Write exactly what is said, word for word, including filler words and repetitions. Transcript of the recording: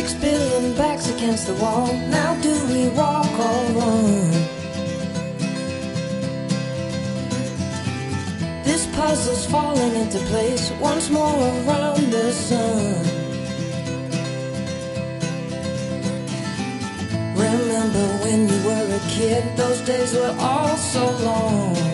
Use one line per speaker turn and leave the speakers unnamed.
Six billion backs against the wall. Now do we walk or run? This puzzle's falling into place once more around the sun. Remember when you were a kid, those days were all so long.